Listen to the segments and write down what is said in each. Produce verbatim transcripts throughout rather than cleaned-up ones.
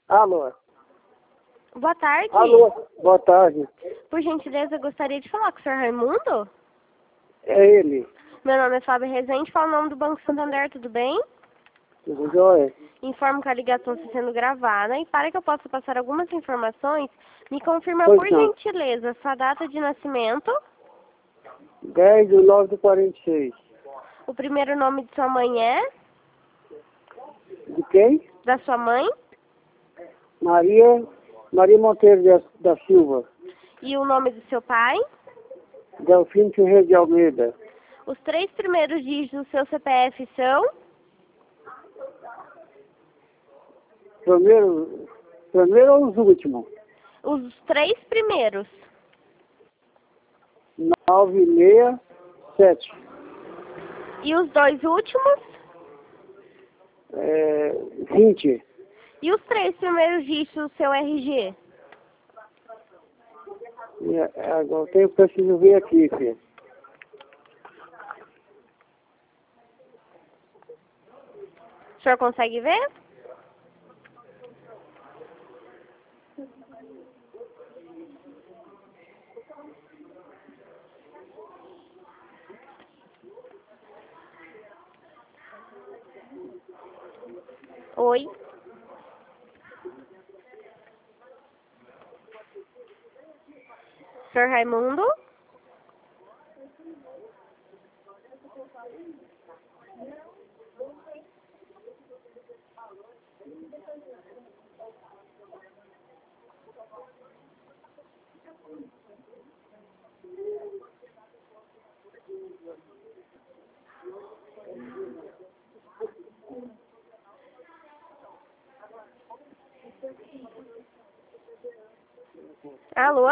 Alô? Boa tarde. Alô? Boa tarde. Por gentileza, eu gostaria de falar com o senhor Raimundo. É ele. Meu nome é Fábio Rezende, falo o nome do Banco Santander, tudo bem? Tudo jóia? Informo que a ligação está sendo gravada e para que eu possa passar algumas informações, me confirma Pois por não. gentileza sua data de nascimento, dez de nove de quarenta e seis. o primeiro nome de sua mãe é, De quem? da sua mãe, Maria, Maria Monteiro da, da Silva. e o nome do seu pai, Delfino Ferreira de Almeida. os três primeiros dígitos do seu C P F são, Primeiro, primeiro ou os últimos? os três primeiros, nove seis sete. e os dois últimos, É, vinte. e os três primeiros dígitos do seu R G. E, é, agora eu preciso ver aqui, filho. O senhor consegue ver? Oi. senhor Raimundo? Alô?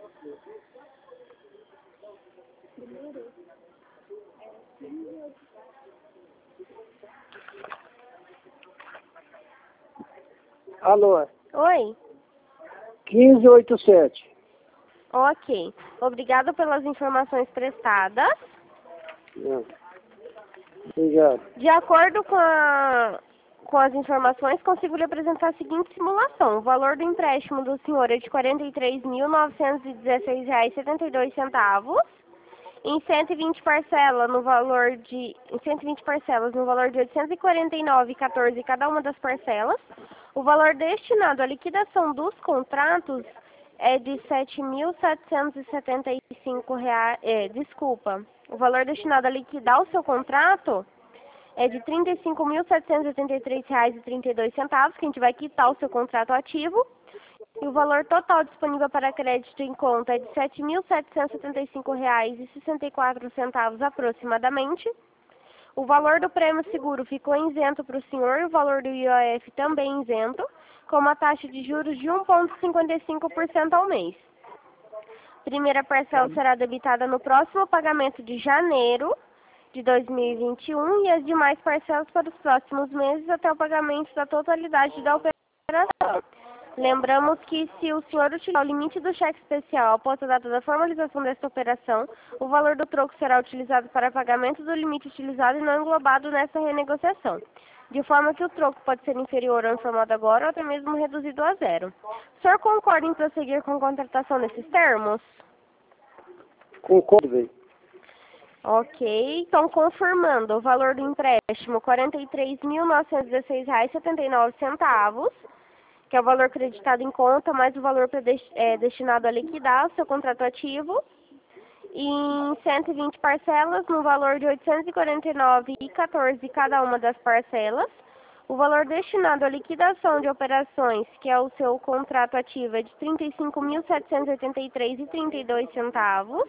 Alô? Oi. quinze oitenta e sete. Ok. Obrigada pelas informações prestadas. Não. Obrigado. De acordo com, a, com as informações, consigo lhe apresentar a seguinte simulação. O valor do empréstimo do senhor é de quarenta e três mil novecentos e dezesseis reais e setenta e dois centavos. Em cento e vinte parcelas no valor de em cento e vinte parcelas no valor de oitocentos e quarenta e nove reais e quatorze centavos cada uma das parcelas. O valor destinado à liquidação dos contratos é de sete mil setecentos e setenta e cinco reais, é, desculpa. O valor destinado a liquidar o seu contrato é de trinta e cinco mil setecentos e oitenta e três reais e trinta e dois centavos, que a gente vai quitar o seu contrato ativo. E o valor total disponível para crédito em conta é de sete mil setecentos e setenta e cinco reais e sessenta e quatro centavos aproximadamente. O valor do prêmio seguro ficou isento para o senhor e o valor do I O F também isento, com uma taxa de juros de um vírgula cinquenta e cinco por cento ao mês. Primeira parcela será debitada no próximo pagamento de janeiro de dois mil e vinte e um e as demais parcelas para os próximos meses até o pagamento da totalidade da operação. Lembramos que se o senhor utilizar o limite do cheque especial após a data da formalização desta operação, o valor do troco será utilizado para pagamento do limite utilizado e não englobado nessa renegociação, de forma que o troco pode ser inferior ao informado agora ou até mesmo reduzido a zero. O senhor concorda em prosseguir com a contratação nesses termos? Concordo. Ok, então confirmando o valor do empréstimo, quarenta e três mil novecentos e dezesseis reais e setenta e nove centavos, que é o valor creditado em conta, mais o valor é, destinado a liquidar o seu contrato ativo, em cento e vinte parcelas, no valor de oitocentos e quarenta e nove reais e quatorze centavos cada uma das parcelas. O valor destinado à liquidação de operações, que é o seu contrato ativo, é de trinta e cinco mil setecentos e oitenta e três reais e trinta e dois centavos,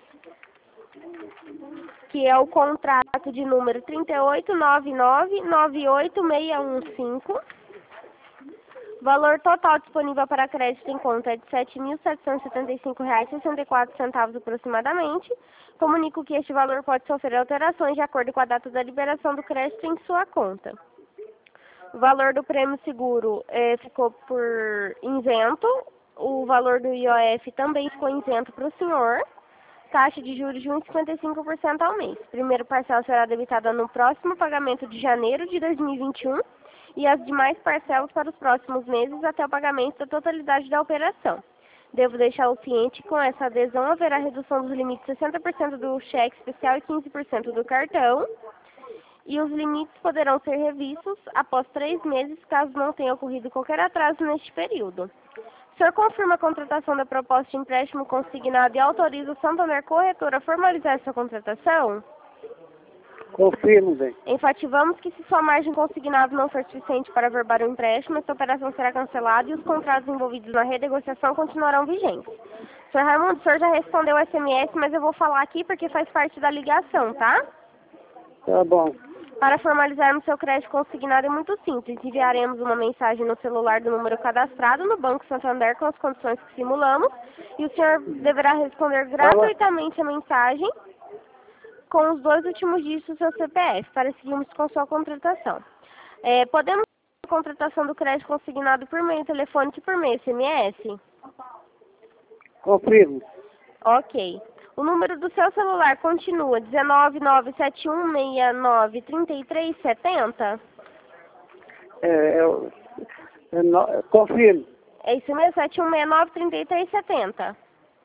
que é o contrato de número trinta e oito nove nove nove oito seis um cinco. Valor total disponível para crédito em conta é de sete mil setecentos e setenta e cinco reais e sessenta e quatro centavos aproximadamente. Comunico que este valor pode sofrer alterações de acordo com a data da liberação do crédito em sua conta. O valor do prêmio seguro eh, ficou por isento. O valor do I O F também ficou isento para o senhor. Taxa de juros de um vírgula cinquenta e cinco por cento ao mês. Primeiro parcela será debitada no próximo pagamento de janeiro de dois mil e vinte e um e as demais parcelas para os próximos meses até o pagamento da totalidade da operação. Devo deixar o ciente que com essa adesão haverá redução dos limites de sessenta por cento do cheque especial e quinze por cento do cartão, e os limites poderão ser revistos após três meses, caso não tenha ocorrido qualquer atraso neste período. O senhor confirma a contratação da proposta de empréstimo consignado e autoriza o Santander Corretora a formalizar essa contratação? Confirmo, bem. Enfativamos que se sua margem consignada não for suficiente para averbar o empréstimo, essa operação será cancelada e os contratos envolvidos na renegociação continuarão vigentes. senhor Raimundo, o senhor já respondeu o S M S, mas eu vou falar aqui porque faz parte da ligação, tá? Tá bom. Para formalizarmos seu crédito consignado é muito simples. Enviaremos uma mensagem no celular do número cadastrado no Banco Santander com as condições que simulamos e o senhor deverá responder gratuitamente a mensagem com os dois últimos dígitos do seu C P F para seguirmos com sua contratação. É, podemos fazer a contratação do crédito consignado por meio telefônico e por meio S M S? Confirmo. Ok. O número do seu celular continua dezenove, nove sete um, seis nove, três três sete zero? É, eu, eu, não- confirmo. É isso mesmo, sete um seis nove, três três sete zero.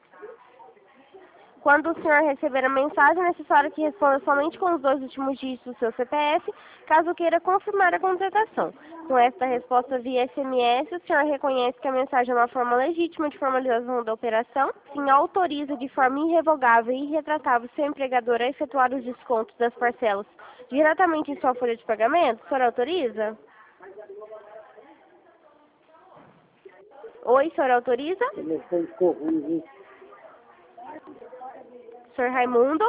Quando o senhor receber a mensagem, é necessário que responda somente com os dois últimos dígitos do seu C P F, caso queira confirmar a contratação. Com esta resposta via S M S, o senhor reconhece que a mensagem é uma forma legítima de formalização da operação, sim autoriza de forma irrevogável e irretratável seu empregador a efetuar os descontos das parcelas diretamente em sua folha de pagamento? O senhor autoriza? Oi, o senhor autoriza? Telefone ficou ruim, viu? senhor Raimundo?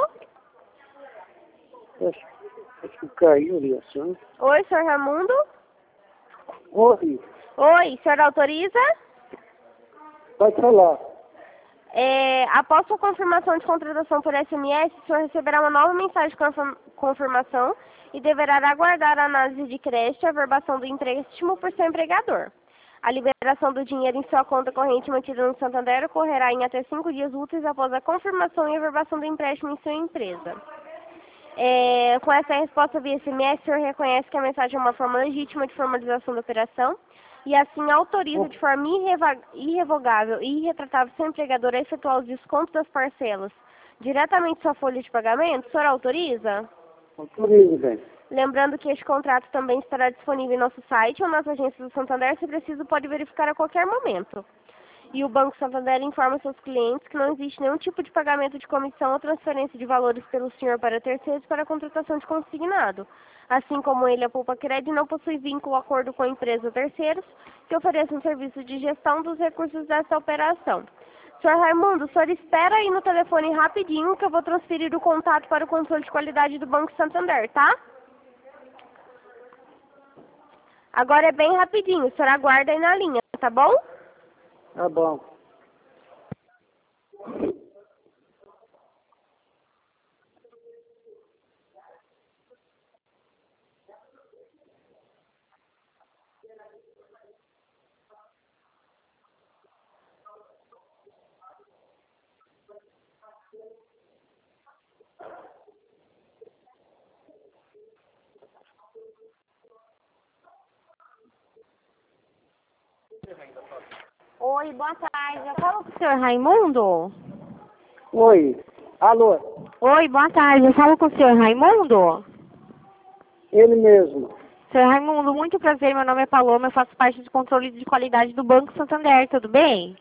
Acho, acho que caiu a ligação. Oi, senhor Raimundo? Oi, Oi, o senhor autoriza? pode falar. É, após sua confirmação de contratação por S M S, o senhor receberá uma nova mensagem de confirm- confirmação e deverá aguardar a análise de crédito e a averbação do empréstimo por seu empregador. A liberação do dinheiro em sua conta corrente mantida no Santander ocorrerá em até cinco dias úteis após a confirmação e averbação do empréstimo em sua empresa. É, com essa resposta via S M S, o senhor reconhece que a mensagem é uma forma legítima de formalização da operação e assim autoriza de forma irreva- irrevogável e irretratável seu empregador a efetuar os descontos das parcelas diretamente em sua folha de pagamento? O senhor autoriza? Autorizo, bem. Lembrando que este contrato também estará disponível em nosso site ou nas agências do Santander, se preciso pode verificar a qualquer momento. E o Banco Santander informa seus clientes que não existe nenhum tipo de pagamento de comissão ou transferência de valores pelo senhor para terceiros para a contratação de consignado. Assim como ele, a Poupa Cred não possui vínculo ou acordo com a empresa ou terceiros que ofereçam serviço de gestão dos recursos dessa operação. senhor Raimundo, o senhor espera aí no telefone rapidinho que eu vou transferir o contato para o controle de qualidade do Banco Santander, tá? Agora é bem rapidinho, o senhor aguarda aí na linha, tá bom? Tá bom. Oi, boa tarde. Eu falo com o senhor Raimundo? Oi, alô, Oi, boa tarde. Eu falo com o senhor Raimundo? ele mesmo. senhor Raimundo, muito prazer. Meu nome é Paloma. Eu faço parte do controle de qualidade do Banco Santander. Tudo bem?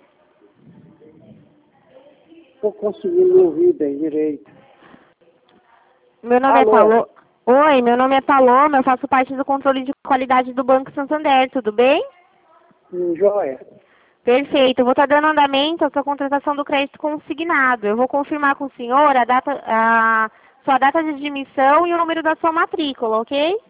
Estou conseguindo ouvir bem direito. Meu nome Alô? é Paloma. Oi, meu nome é Paloma. Eu faço parte do controle de qualidade do Banco Santander. Tudo bem? Hum, Joia. Perfeito. Eu vou estar dando andamento à sua contratação do crédito consignado. Eu vou confirmar com o senhor a data, a sua data de admissão e o número da sua matrícula, ok?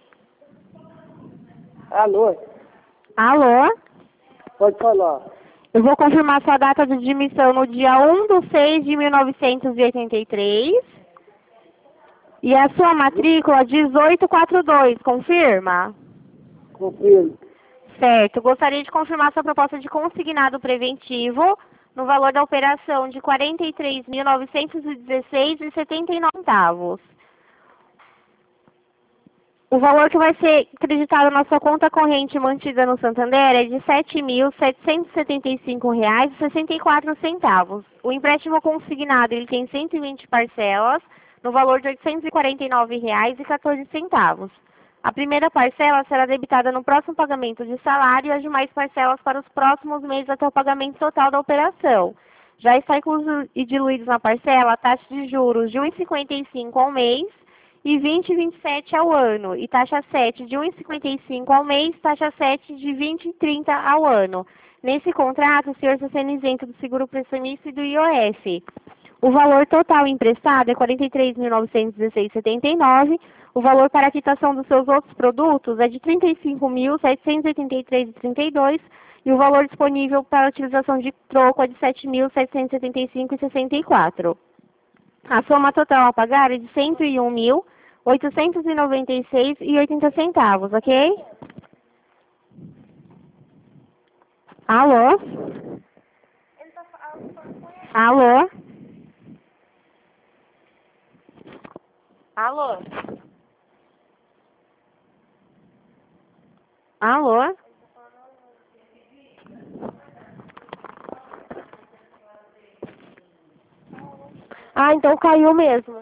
Alô, Alô? pode falar. Eu vou confirmar sua data de admissão no dia um de seis de mil novecentos e oitenta e três. E a sua matrícula dezoito quarenta e dois, confirma? Confirmo. Certo. Gostaria de confirmar sua proposta de consignado preventivo no valor da operação de quarenta e três mil novecentos e dezesseis reais e setenta e nove centavos. O valor que vai ser acreditado na sua conta corrente mantida no Santander é de sete mil setecentos e setenta e cinco reais e sessenta e quatro centavos. O empréstimo consignado ele tem cento e vinte parcelas, no valor de oitocentos e quarenta e nove reais e quatorze centavos. A primeira parcela será debitada no próximo pagamento de salário e as demais parcelas para os próximos meses até o pagamento total da operação. Já está incluso e diluídos na parcela a taxa de juros de um vírgula cinquenta e cinco ao mês e vinte vírgula vinte e sete ao ano, e taxa sete de um vírgula cinquenta e cinco ao mês, taxa sete de vinte vírgula trinta ao ano. Nesse contrato, o senhor está sendo isento do seguro pressionista e do I O F. O valor total emprestado é quarenta e três mil novecentos e dezesseis reais e setenta e nove centavos. O valor para a quitação dos seus outros produtos é de trinta e cinco mil setecentos e oitenta e três reais e trinta e dois centavos e o valor disponível para a utilização de troco é de sete mil setecentos e setenta e cinco reais e sessenta e quatro centavos. A soma total a pagar é de cento e um mil oitocentos e noventa e seis reais e oitenta centavos, ok? Alô? Alô? Alô? Alô? Ah, então caiu mesmo.